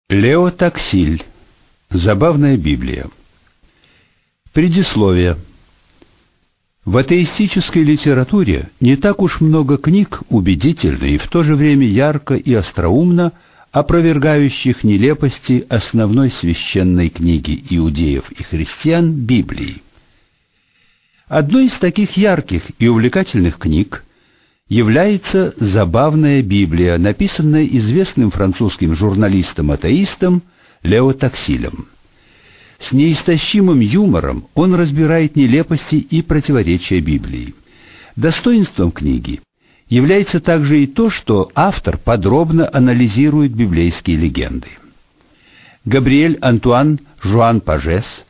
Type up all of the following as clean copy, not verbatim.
Лео Таксиль. Забавная Библия. Предисловие. В атеистической литературе не так уж много книг, убедительно и в то же время ярко и остроумно опровергающих нелепости основной священной книги иудеев и христиан Библии. Одной из таких ярких и увлекательных книг является «Забавная Библия», написанная известным французским журналистом-атеистом Лео Таксилем. С неистощимым юмором он разбирает нелепости и противоречия Библии. Достоинством книги является также и то, что автор подробно анализирует библейские легенды. Габриэль Антуан Жуан Пажес,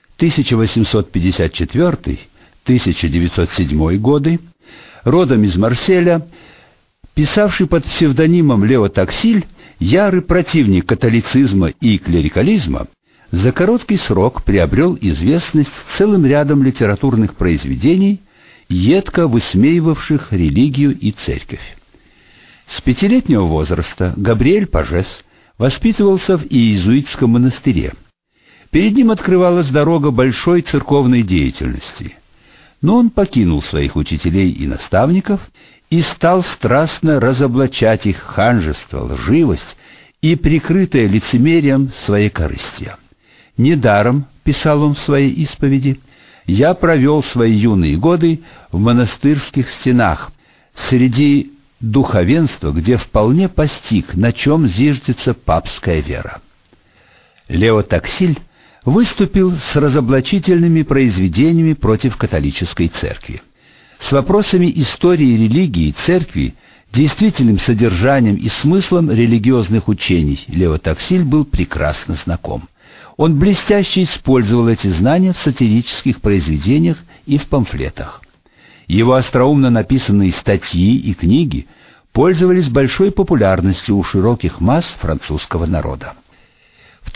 1854-1907 годы, родом из Марселя, писавший под псевдонимом Лео Таксиль, ярый противник католицизма и клерикализма, за короткий срок приобрел известность целым рядом литературных произведений, едко высмеивавших религию и церковь. С 5-летнего возраста Габриэль Пажес воспитывался в иезуитском монастыре. Перед ним открывалась дорога большой церковной деятельности. Но он покинул своих учителей и наставников и стал страстно разоблачать их ханжество, лживость и прикрытое лицемерием своекорыстие. «Недаром, — писал он в своей исповеди, — я провел свои юные годы в монастырских стенах, среди духовенства, где вполне постиг, на чем зиждется папская вера». Лео Таксиль выступил с разоблачительными произведениями против католической церкви. С вопросами истории религии и церкви, действительным содержанием и смыслом религиозных учений Лео Таксиль был прекрасно знаком. Он блестяще использовал эти знания в сатирических произведениях и в памфлетах. Его остроумно написанные статьи и книги пользовались большой популярностью у широких масс французского народа. В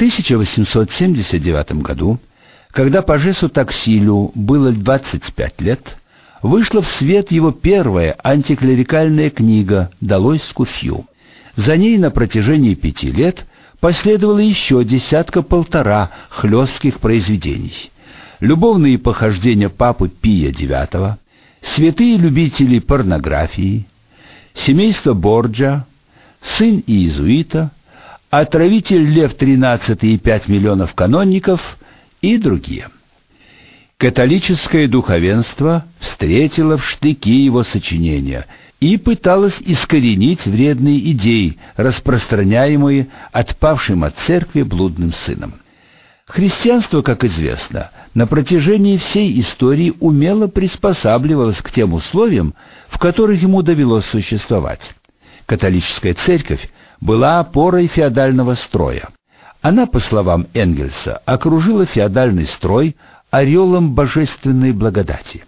1879 году, когда Пажесу Таксилю было 25 лет, вышла в свет его первая антиклерикальная книга «Долой скуфью». За ней на протяжении 5 лет последовало еще 10-1.5 хлестких произведений. Любовные похождения папы Пия IX, святые любители порнографии, семейство Борджа, сын иезуита, отравитель Лев XIII и 5 миллионов канонников и другие. Католическое духовенство встретило в штыки его сочинения и пыталось искоренить вредные идеи, распространяемые отпавшим от церкви блудным сыном. Христианство, как известно, на протяжении всей истории умело приспосабливалось к тем условиям, в которых ему довелось существовать. Католическая церковь была опорой феодального строя. Она, по словам Энгельса, окружила феодальный строй ореолом божественной благодати.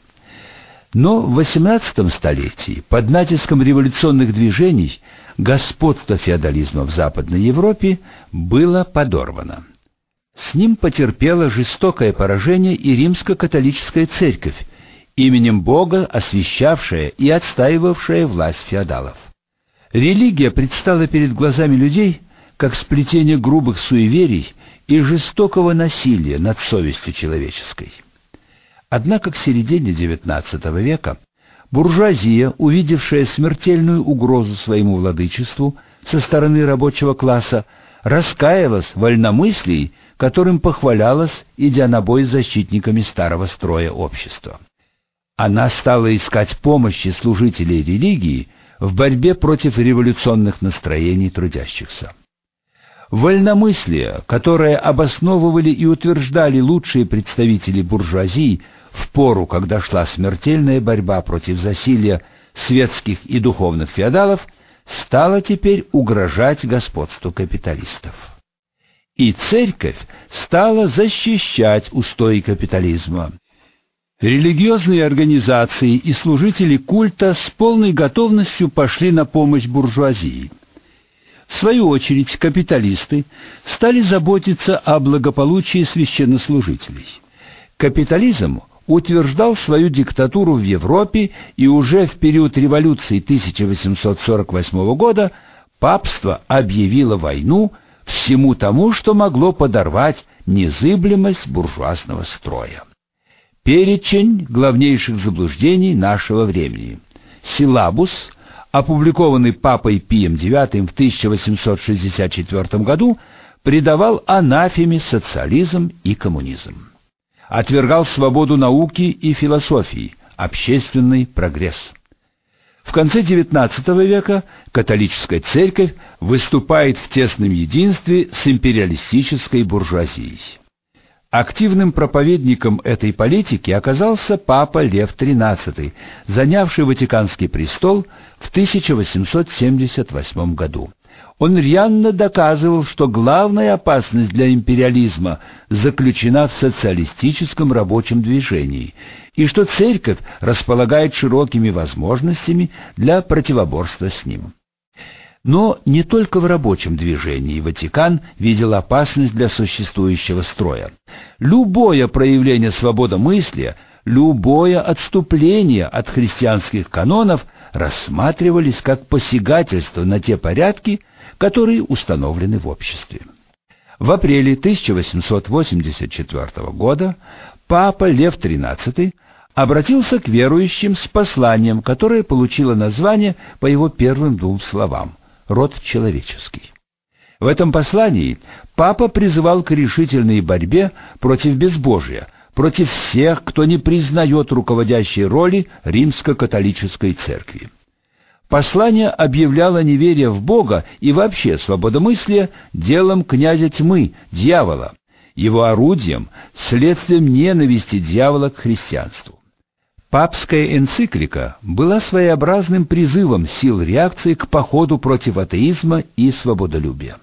Но в XVIII столетии, под натиском революционных движений, господство феодализма в Западной Европе было подорвано. С ним потерпела жестокое поражение и римско-католическая церковь, именем Бога освящавшая и отстаивавшая власть феодалов. Религия предстала перед глазами людей как сплетение грубых суеверий и жестокого насилия над совестью человеческой. Однако к середине XIX века буржуазия, увидевшая смертельную угрозу своему владычеству со стороны рабочего класса, раскаялась в вольномыслии, которым похвалялась, идя на бой с защитниками старого строя общества. Она стала искать помощи служителей религии в борьбе против революционных настроений трудящихся. Вольномыслие, которое обосновывали и утверждали лучшие представители буржуазии в пору, когда шла смертельная борьба против засилья светских и духовных феодалов, стало теперь угрожать господству капиталистов. И церковь стала защищать устои капитализма. Религиозные организации и служители культа с полной готовностью пошли на помощь буржуазии. В свою очередь, капиталисты стали заботиться о благополучии священнослужителей. Капитализм утверждал свою диктатуру в Европе, и уже в период революции 1848 года папство объявило войну в всему тому, что могло подорвать незыблемость буржуазного строя. Перечень главнейших заблуждений нашего времени. Силабус, опубликованный папой Пием IX в 1864 году, предавал анафеме социализм и коммунизм. Отвергал свободу науки и философии, общественный прогресс. В конце XIX века католическая церковь выступает в тесном единстве с империалистической буржуазией. Активным проповедником этой политики оказался папа Лев XIII, занявший Ватиканский престол в 1878 году. Он рьяно доказывал, что главная опасность для империализма заключена в социалистическом рабочем движении, и что церковь располагает широкими возможностями для противоборства с ним. Но не только в рабочем движении Ватикан видел опасность для существующего строя. Любое проявление свободомыслия, любое отступление от христианских канонов рассматривались как посягательство на те порядки, которые установлены в обществе. В апреле 1884 года папа Лев XIII обратился к верующим с посланием, которое получило название по его первым двум словам «Род человеческий». В этом послании папа призывал к решительной борьбе против безбожия, против всех, кто не признает руководящей роли римско-католической церкви. Послание объявляло неверие в Бога и вообще свободомыслие делом князя тьмы, дьявола, его орудием, следствием ненависти дьявола к христианству. Папская энциклика была своеобразным призывом сил реакции к походу против атеизма и свободолюбия.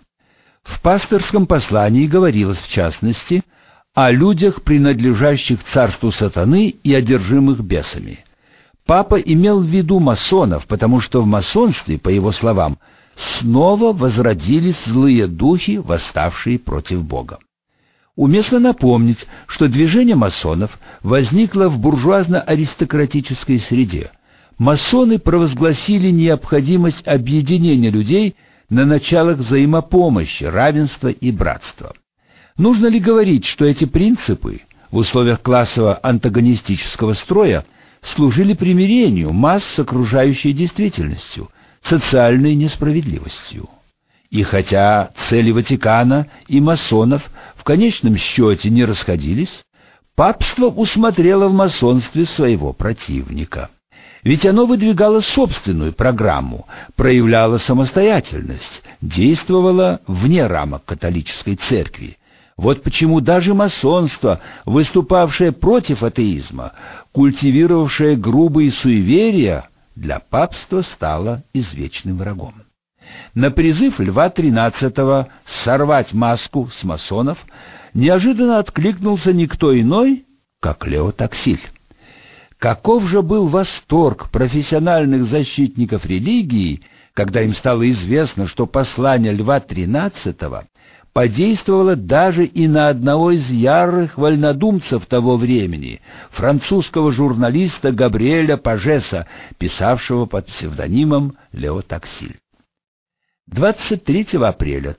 В пасторском послании говорилось, в частности, о людях, принадлежащих царству сатаны и одержимых бесами. Папа имел в виду масонов, потому что в масонстве, по его словам, снова возродились злые духи, восставшие против Бога. Уместно напомнить, что движение масонов возникло в буржуазно-аристократической среде. Масоны провозгласили необходимость объединения людей на началах взаимопомощи, равенства и братства. Нужно ли говорить, что эти принципы в условиях классово-антагонистического строя служили примирению масс с окружающей действительностью, социальной несправедливостью? И хотя цели Ватикана и масонов в конечном счете не расходились, папство усмотрело в масонстве своего противника. Ведь оно выдвигало собственную программу, проявляло самостоятельность, действовало вне рамок католической церкви. Вот почему даже масонство, выступавшее против атеизма, культивировавшее грубые суеверия, для папства стало извечным врагом. На призыв Льва XIII сорвать маску с масонов неожиданно откликнулся никто иной, как Лео Таксиль. Каков же был восторг профессиональных защитников религии, когда им стало известно, что послание Льва XIII подействовало даже и на одного из ярых вольнодумцев того времени, французского журналиста Габриэля Пажеса, писавшего под псевдонимом Лео Таксиль. 23 апреля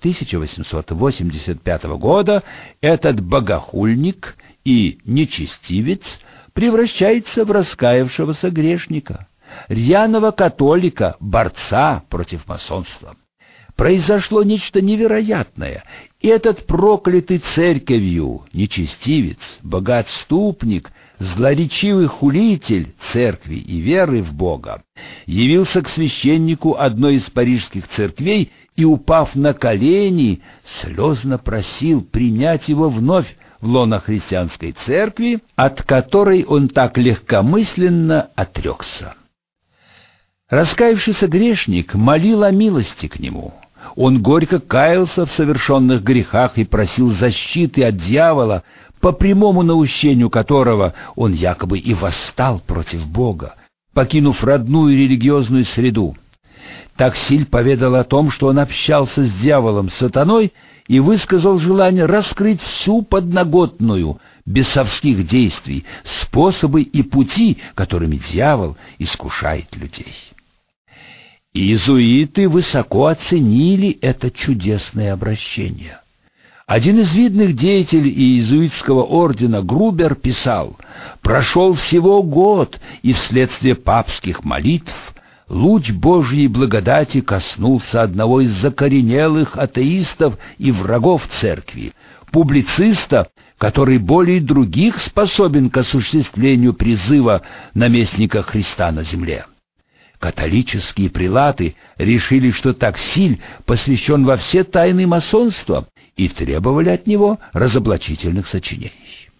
1885 года этот богохульник и нечестивец превращается в раскаявшегося грешника, рьяного католика, борца против масонства. Произошло нечто невероятное, и этот проклятый церковью нечестивец, богоотступник, злоречивый хулитель церкви и веры в Бога явился к священнику одной из парижских церквей и, упав на колени, слезно просил принять его вновь в лоно христианской церкви, от которой он так легкомысленно отрекся. Раскаявшийся грешник молил о милости к нему. Он горько каялся в совершенных грехах и просил защиты от дьявола, по прямому наущению которого он якобы и восстал против Бога, покинув родную религиозную среду. Таксиль поведал о том, что он общался с дьяволом, сатаной, и высказал желание раскрыть всю подноготную бесовских действий, способы и пути, которыми дьявол искушает людей. Иезуиты высоко оценили это чудесное обращение. Один из видных деятелей иезуитского ордена Грубер писал: «Прошел всего год, и вследствие папских молитв луч Божьей благодати коснулся одного из закоренелых атеистов и врагов церкви, публициста, который более других способен к осуществлению призыва наместника Христа на земле». Католические прелаты решили, что Таксиль посвящен во все тайны масонства, и требовали от него разоблачительных сочинений.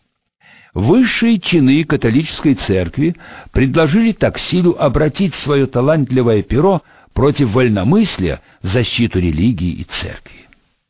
Высшие чины католической церкви предложили Таксилю обратить свое талантливое перо против вольномыслия в защиту религии и церкви.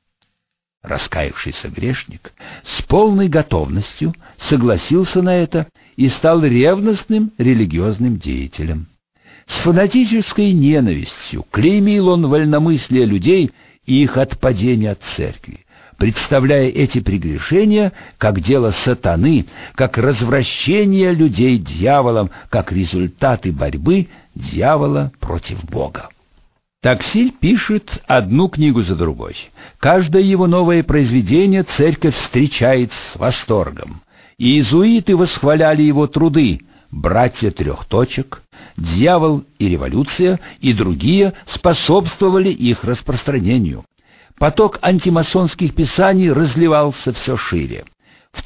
Раскаявшийся грешник с полной готовностью согласился на это и стал ревностным религиозным деятелем. С фанатической ненавистью клеймил он вольномыслие людей и их отпадение от церкви, представляя эти прегрешения как дело сатаны, как развращение людей дьяволом, как результаты борьбы дьявола против Бога. Таксиль пишет одну книгу за другой. Каждое его новое произведение церковь встречает с восторгом. Иезуиты восхваляли его труды «Братья трех точек», «Дьявол и революция» и другие способствовали их распространению. Поток антимасонских писаний разливался все шире. В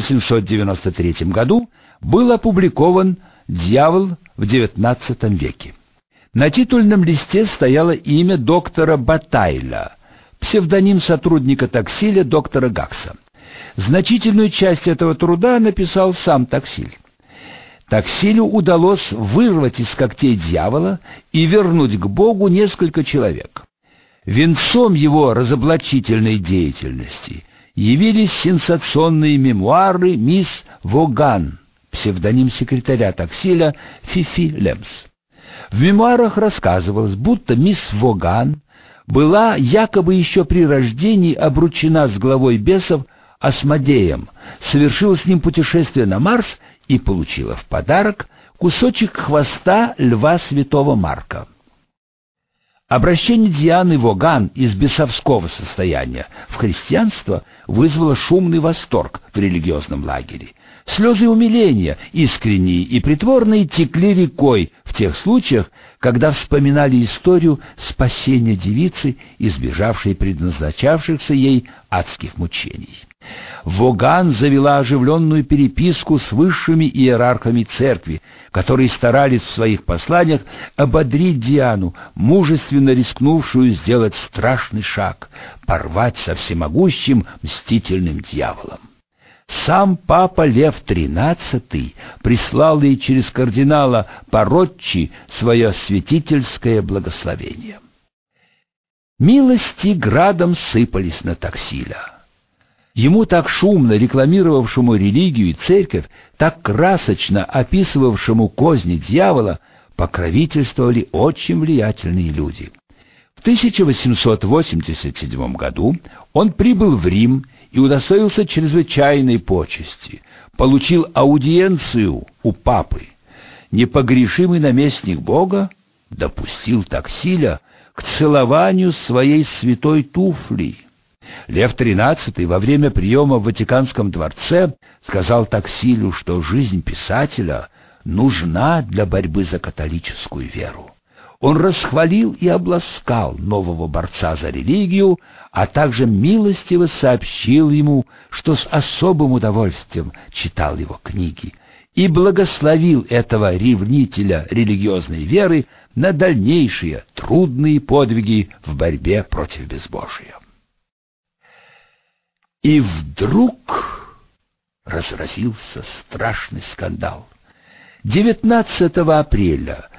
1893 году был опубликован «Дьявол в XIX веке». На титульном листе стояло имя доктора Батайля, псевдоним сотрудника Таксиля доктора Гакса. Значительную часть этого труда написал сам Таксиль. Таксилю удалось вырвать из когтей дьявола и вернуть к Богу несколько человек. Венцом его разоблачительной деятельности явились сенсационные мемуары мисс Воган, псевдоним секретаря Таксиля Фифи Лемс. В мемуарах рассказывалось, будто мисс Воган была якобы еще при рождении обручена с главой бесов Асмодеем, совершила с ним путешествие на Марс и получила в подарок кусочек хвоста льва святого Марка. Обращение Дианы Воган из бесовского состояния в христианство вызвало шумный восторг в религиозном лагере. Слезы умиления, искренние и притворные, текли рекой в тех случаях, когда вспоминали историю спасения девицы, избежавшей предназначавшихся ей адских мучений. Воган завела оживленную переписку с высшими иерархами церкви, которые старались в своих посланиях ободрить Диану, мужественно рискнувшую сделать страшный шаг — порвать со всемогущим мстительным дьяволом. Сам папа Лев XIII прислал ей через кардинала Пароччи свое святительское благословение. Милости градом сыпались на Таксиля. Ему, так шумно рекламировавшему религию и церковь, так красочно описывавшему козни дьявола, покровительствовали очень влиятельные люди. В 1887 году он прибыл в Рим и удостоился чрезвычайной почести, получил аудиенцию у папы. Непогрешимый наместник Бога допустил Таксиля к целованию своей святой туфли. Лев XIII во время приема в Ватиканском дворце сказал Таксилю, что жизнь писателя нужна для борьбы за католическую веру. Он расхвалил и обласкал нового борца за религию, а также милостиво сообщил ему, что с особым удовольствием читал его книги, и благословил этого ревнителя религиозной веры на дальнейшие трудные подвиги в борьбе против безбожия. И вдруг разразился страшный скандал. 19 апреля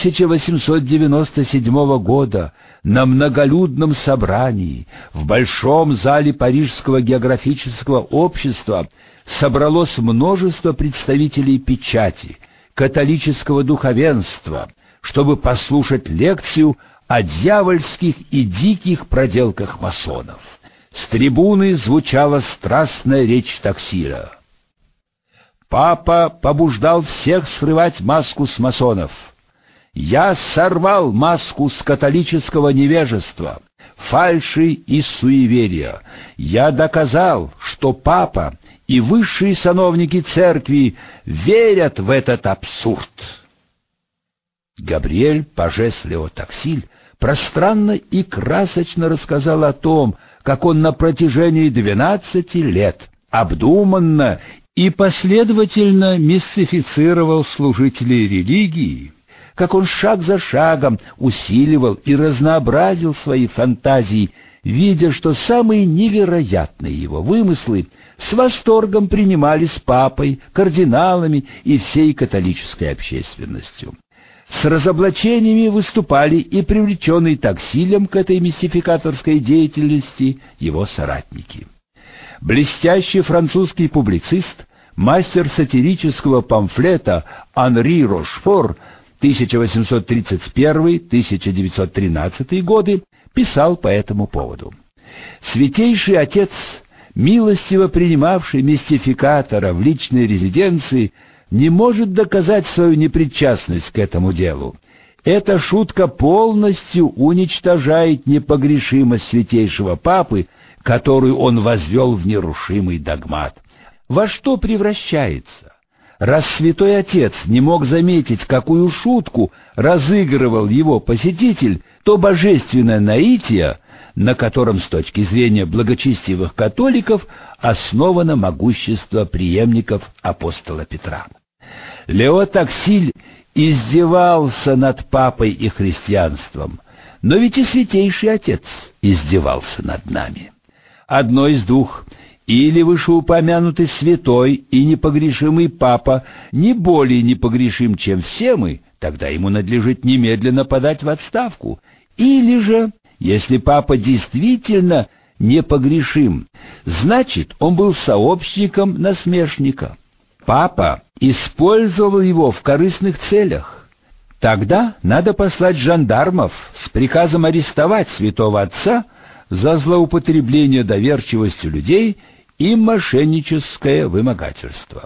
1897 года на многолюдном собрании в Большом зале Парижского географического общества собралось множество представителей печати, католического духовенства, чтобы послушать лекцию о дьявольских и диких проделках масонов. С трибуны звучала страстная речь Таксиля. Папа побуждал всех срывать маску с масонов. Я сорвал маску с католического невежества, фальши и суеверия. Я доказал, что папа и высшие сановники церкви верят в этот абсурд. Габриэль Пажес-Лео Таксиль пространно и красочно рассказал о том, как он на протяжении 12 лет обдуманно и последовательно мистифицировал служителей религии, как он шаг за шагом усиливал и разнообразил свои фантазии, видя, что самые невероятные его вымыслы с восторгом принимались папой, кардиналами и всей католической общественностью. С разоблачениями выступали и привлеченные Таксилем к этой мистификаторской деятельности его соратники. Блестящий французский публицист, мастер сатирического памфлета Анри Рошфор 1831-1913 годы писал по этому поводу: «Святейший Отец, милостиво принимавший мистификатора в личной резиденции, не может доказать свою непричастность к этому делу. Эта шутка полностью уничтожает непогрешимость святейшего Папы, которую он возвел в нерушимый догмат. Во что превращается? Раз святой Отец не мог заметить, какую шутку разыгрывал его посетитель, то божественное наитие, на котором с точки зрения благочестивых католиков основано могущество преемников апостола Петра. Лео Таксиль издевался над папой и христианством, но ведь и святейший Отец издевался над нами. Одно из двух: или вышеупомянутый святой и непогрешимый папа не более непогрешим, чем все мы, тогда ему надлежит немедленно подать в отставку, или же, если папа действительно непогрешим, значит, он был сообщником насмешника. Папа использовал его в корыстных целях. Тогда надо послать жандармов с приказом арестовать святого отца за злоупотребление доверчивостью людей и мошенническое вымогательство.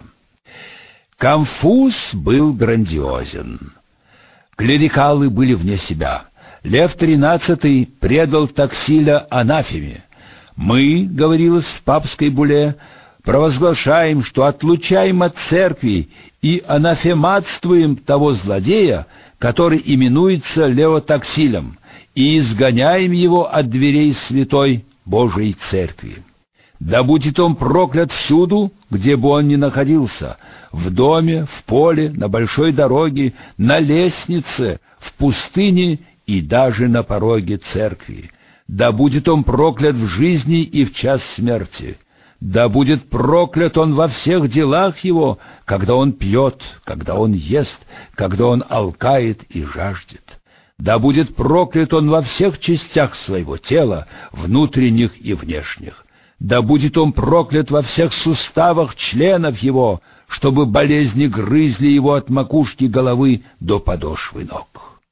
Конфуз был грандиозен. Клерикалы были вне себя. Лев XIII предал Таксиля анафеме. «Мы, — говорилось в папской булле, — провозглашаем, что отлучаем от церкви и анафематствуем того злодея, который именуется Лео Таксилем, и изгоняем его от дверей святой Божией Церкви. Да будет он проклят всюду, где бы он ни находился, в доме, в поле, на большой дороге, на лестнице, в пустыне и даже на пороге церкви. Да будет он проклят в жизни и в час смерти. Да будет проклят он во всех делах его, когда он пьет, когда он ест, когда он алкает и жаждет. Да будет проклят он во всех частях своего тела, внутренних и внешних. Да будет он проклят во всех суставах членов его, чтобы болезни грызли его от макушки головы до подошвы ног».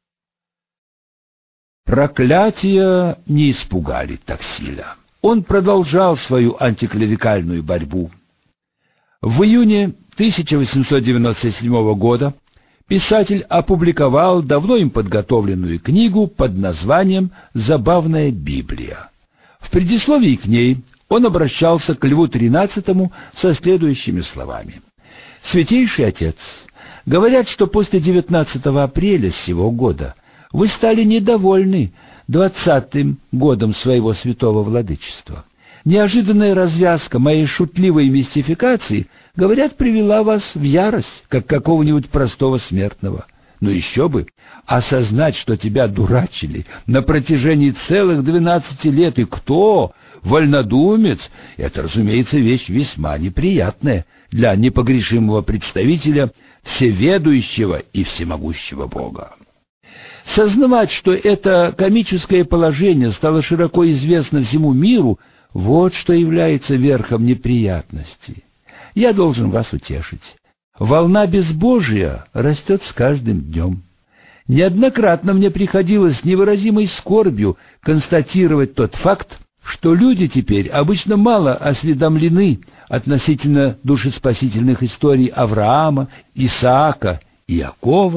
Проклятия не испугали Таксиля. Он продолжал свою антиклерикальную борьбу. В июне 1897 года писатель опубликовал давно им подготовленную книгу под названием «Забавная Библия». В предисловии к ней он обращался к Льву XIII со следующими словами: «Святейший Отец, говорят, что после 19 апреля сего года вы стали недовольны 20-м годом своего святого владычества. Неожиданная развязка моей шутливой мистификации, говорят, привела вас в ярость, как какого-нибудь простого смертного. Но еще бы, осознать, что тебя дурачили на протяжении целых 12 лет, и кто? Вольнодумец. Это, разумеется, вещь весьма неприятная для непогрешимого представителя всеведущего и всемогущего Бога. Сознавать, что это комическое положение стало широко известно всему миру, вот что является верхом неприятности. Я должен вас утешить. Волна безбожия растет с каждым днем. Неоднократно мне приходилось с невыразимой скорбью констатировать тот факт, что люди теперь обычно мало осведомлены относительно душеспасительных историй Авраама, Исаака, Иакова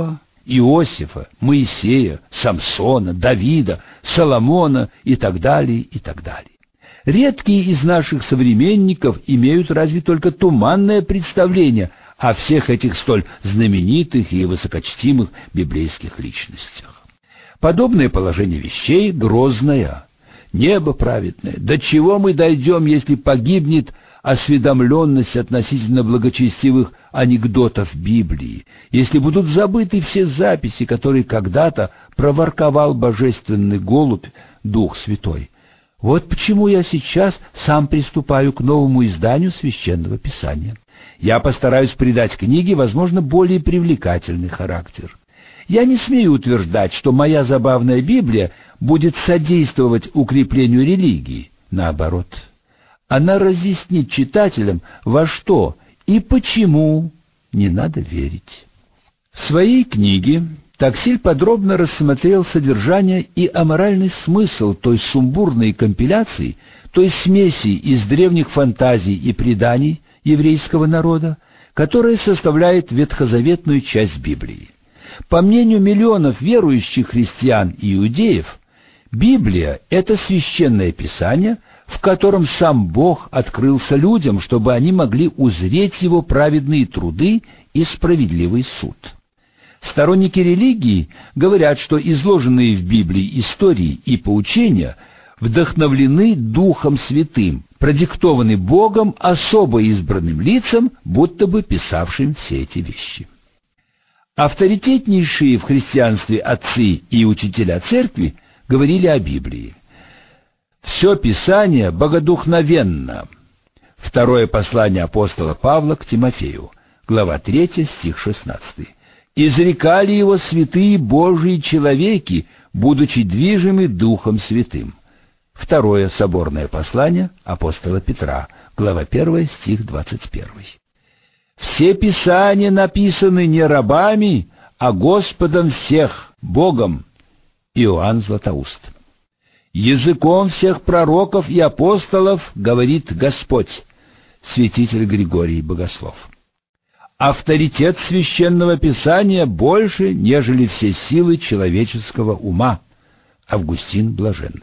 Иосифа, Моисея, Самсона, Давида, Соломона и так далее, и так далее. Редкие из наших современников имеют разве только туманное представление о всех этих столь знаменитых и высокочтимых библейских личностях. Подобное положение вещей грозное. Небо праведное. До чего мы дойдем, если погибнет осведомленность относительно благочестивых анекдотов Библии, если будут забыты все записи, которые когда-то проворковал божественный голубь, Дух Святой? Вот почему я сейчас сам приступаю к новому изданию Священного Писания. Я постараюсь придать книге, возможно, более привлекательный характер. Я не смею утверждать, что моя забавная Библия будет содействовать укреплению религии. Наоборот, она разъяснит читателям, во что и почему не надо верить. В своей книге Таксиль подробно рассмотрел содержание и аморальный смысл той сумбурной компиляции, той смеси из древних фантазий и преданий еврейского народа, которая составляет ветхозаветную часть Библии. По мнению миллионов верующих христиан и иудеев, Библия — это священное писание, в котором сам Бог открылся людям, чтобы они могли узреть Его праведные труды и справедливый суд. Сторонники религии говорят, что изложенные в Библии истории и поучения вдохновлены Духом Святым, продиктованы Богом особо избранным лицам, будто бы писавшим все эти вещи. Авторитетнейшие в христианстве отцы и учителя церкви говорили о Библии. «Все Писание богодухновенно». Второе послание апостола Павла к Тимофею, глава 3, стих 16. «Изрекали его святые Божии человеки, будучи движимы Духом Святым». Второе соборное послание апостола Петра, глава 1, стих 21. «Все Писания написаны не рабами, а Господом всех, Богом». Иоанн Златоуст. «Языком всех пророков и апостолов говорит Господь». Святитель Григорий Богослов. Авторитет Священного Писания больше, нежели все силы человеческого ума. Августин Блаженный.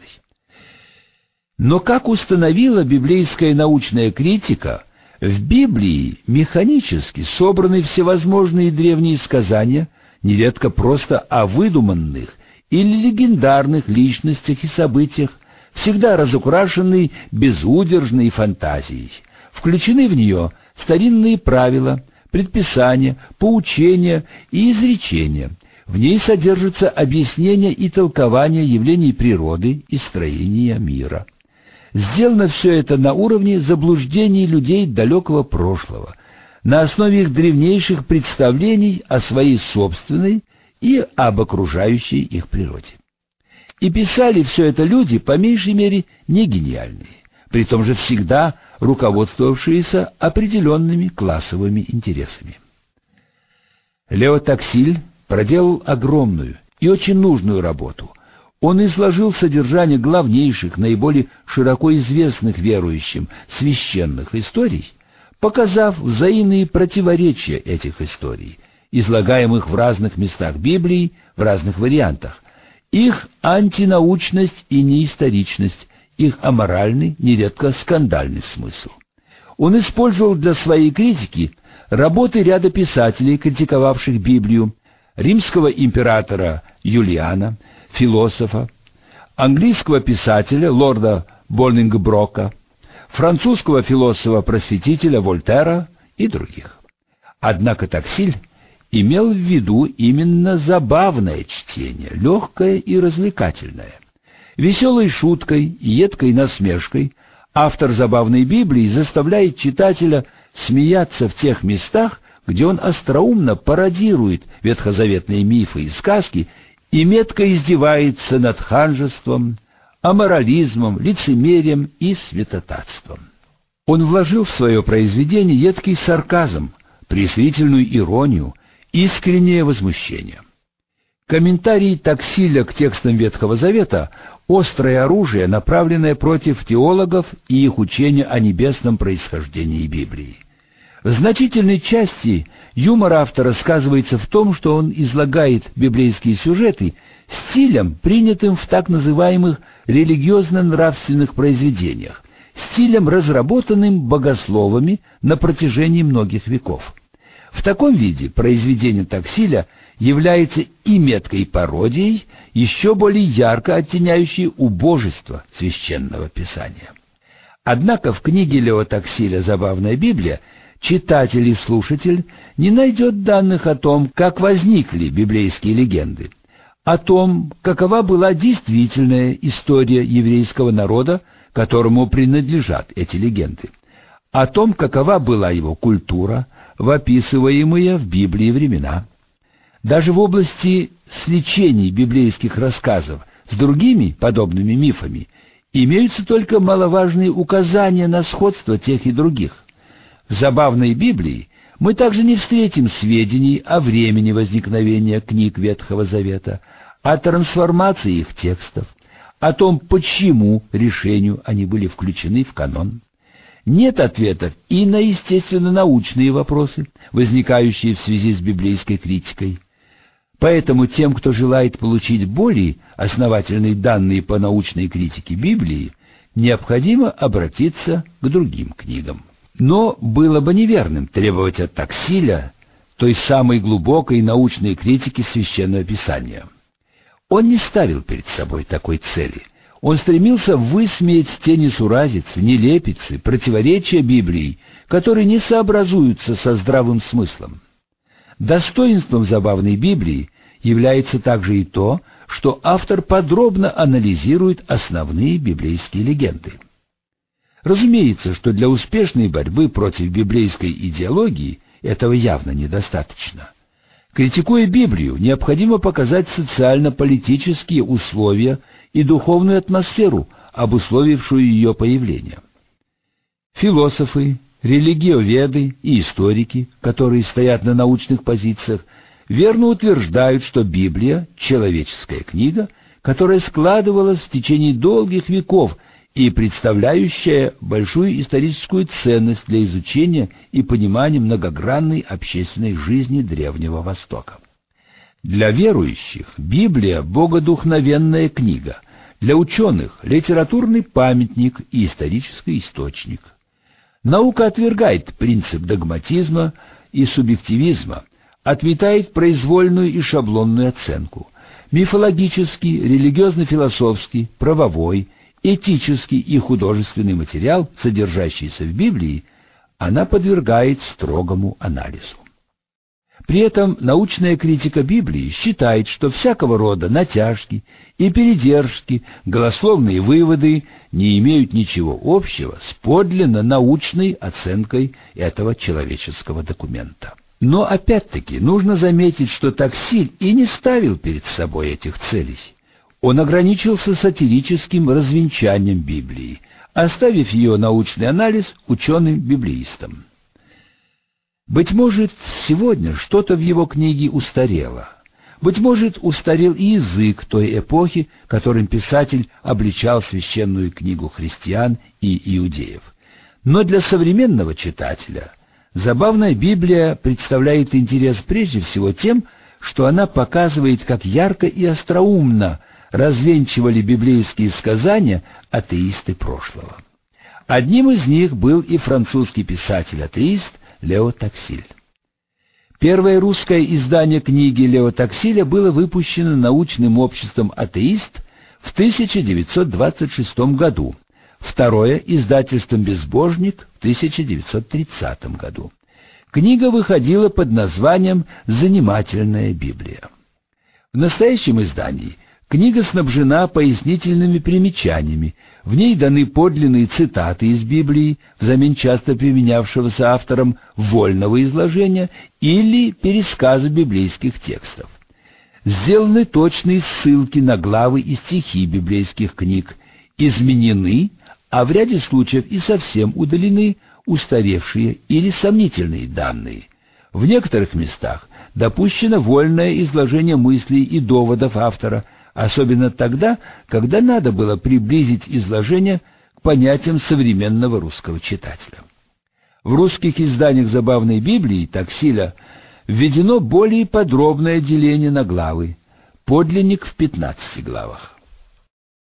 Но, как установила библейская научная критика, в Библии механически собраны всевозможные древние сказания, нередко просто о выдуманных или легендарных личностях и событиях, всегда разукрашенные безудержной фантазией. Включены в нее старинные правила, предписания, поучения и изречения. В ней содержится объяснение и толкование явлений природы и строения мира. Сделано все это на уровне заблуждений людей далекого прошлого, на основе их древнейших представлений о своей собственной и об окружающей их природе. И писали все это люди, по меньшей мере, не гениальные, при том же всегда руководствовавшиеся определенными классовыми интересами. Лео Таксиль проделал огромную и очень нужную работу. Он изложил содержание главнейших, наиболее широко известных верующим священных историй, показав взаимные противоречия этих историй, излагаемых в разных местах Библии, в разных вариантах, их антинаучность и неисторичность, их аморальный, нередко скандальный смысл. Он использовал для своей критики работы ряда писателей, критиковавших Библию, римского императора Юлиана, философа, английского писателя лорда Боллингброка, французского философа-просветителя Вольтера и других. Однако Таксиль имел в виду именно забавное чтение, легкое и развлекательное. Веселой шуткой и едкой насмешкой автор забавной Библии заставляет читателя смеяться в тех местах, где он остроумно пародирует ветхозаветные мифы и сказки и метко издевается над ханжеством, аморализмом, лицемерием и святотатством. Он вложил в свое произведение едкий сарказм, презрительную иронию, искреннее возмущение. Комментарий Таксиля к текстам Ветхого Завета — острое оружие, направленное против теологов и их учения о небесном происхождении Библии. В значительной части юмор автора сказывается в том, что он излагает библейские сюжеты стилем, принятым в так называемых религиозно-нравственных произведениях, стилем, разработанным богословами на протяжении многих веков. В таком виде произведение Таксиля является и меткой пародией, еще более ярко оттеняющей убожество священного писания. Однако в книге Лео Таксиля «Забавная Библия» читатель и слушатель не найдет данных о том, как возникли библейские легенды, о том, какова была действительная история еврейского народа, которому принадлежат эти легенды, о том, какова была его культура в описываемые в Библии времена. Даже в области сличений библейских рассказов с другими подобными мифами имеются только маловажные указания на сходство тех и других. В «Забавной Библии» мы также не встретим сведений о времени возникновения книг Ветхого Завета, о трансформации их текстов, о том, почему решению они были включены в канон. Нет ответов и на естественно-научные вопросы, возникающие в связи с библейской критикой. Поэтому тем, кто желает получить более основательные данные по научной критике Библии, необходимо обратиться к другим книгам. Но было бы неверным требовать от Таксиля той самой глубокой научной критики Священного Писания. Он не ставил перед собой такой цели. Он стремился высмеять те несуразицы, нелепицы, противоречия Библии, которые не сообразуются со здравым смыслом. Достоинством «Забавной Библии» является также и то, что автор подробно анализирует основные библейские легенды. Разумеется, что для успешной борьбы против библейской идеологии этого явно недостаточно. Критикуя Библию, необходимо показать социально-политические условия и духовную атмосферу, обусловившую ее появление. Философы, религиоведы и историки, которые стоят на научных позициях, верно утверждают, что Библия – человеческая книга, которая складывалась в течение долгих веков и представляющая большую историческую ценность для изучения и понимания многогранной общественной жизни Древнего Востока. Для верующих Библия – богодухновенная книга, для ученых – литературный памятник и исторический источник. Наука отвергает принцип догматизма и субъективизма, отметает произвольную и шаблонную оценку. Мифологический, религиозно-философский, правовой, этический и художественный материал, содержащийся в Библии, она подвергает строгому анализу. При этом научная критика Библии считает, что всякого рода натяжки и передержки, голословные выводы не имеют ничего общего с подлинно научной оценкой этого человеческого документа. Но опять-таки нужно заметить, что Таксиль и не ставил перед собой этих целей. Он ограничился сатирическим развенчанием Библии, оставив ее научный анализ ученым-библеистам. Быть может, сегодня что-то в его книге устарело. Быть может, устарел и язык той эпохи, которым писатель обличал священную книгу христиан и иудеев. Но для современного читателя «Забавная Библия» представляет интерес прежде всего тем, что она показывает, как ярко и остроумно развенчивали библейские сказания атеисты прошлого. Одним из них был и французский писатель-атеист Лео Таксиль. Первое русское издание книги Лео Таксиля было выпущено научным обществом «Атеист» в 1926 году, второе — издательством «Безбожник» в 1930 году. Книга выходила под названием «Занимательная Библия». В настоящем издании книга снабжена пояснительными примечаниями, в ней даны подлинные цитаты из Библии, взамен часто применявшегося автором вольного изложения или пересказа библейских текстов. Сделаны точные ссылки на главы и стихи библейских книг, изменены, а в ряде случаев и совсем удалены устаревшие или сомнительные данные. В некоторых местах допущено вольное изложение мыслей и доводов автора, особенно тогда, когда надо было приблизить изложение к понятиям современного русского читателя. В русских изданиях забавной Библии Таксиля введено более подробное деление на главы, подлинник в 15 главах.